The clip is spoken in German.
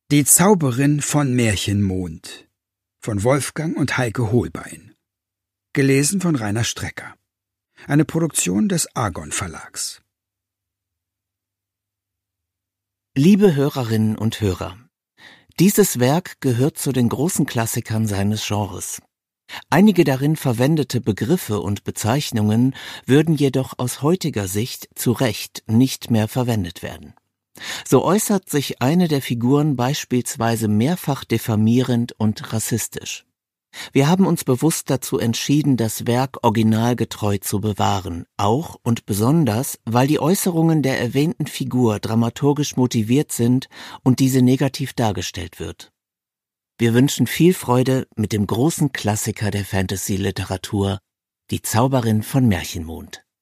Die Zauberin von Märchenmond von Wolfgang und Heike Holbein. Gelesen von Rainer Strecker. Eine Produktion des Argon Verlags. Liebe Hörerinnen und Hörer, dieses Werk gehört zu den großen Klassikern seines Genres. Einige darin verwendete Begriffe und Bezeichnungen würden jedoch aus heutiger Sicht zu Recht nicht mehr verwendet werden. So äußert sich eine der Figuren beispielsweise mehrfach diffamierend und rassistisch. Wir haben uns bewusst dazu entschieden, das Werk originalgetreu zu bewahren, auch und besonders, weil die Äußerungen der erwähnten Figur dramaturgisch motiviert sind und diese negativ dargestellt wird. Wir wünschen viel Freude mit dem großen Klassiker der Fantasy-Literatur, Die Zauberin von Märchenmond.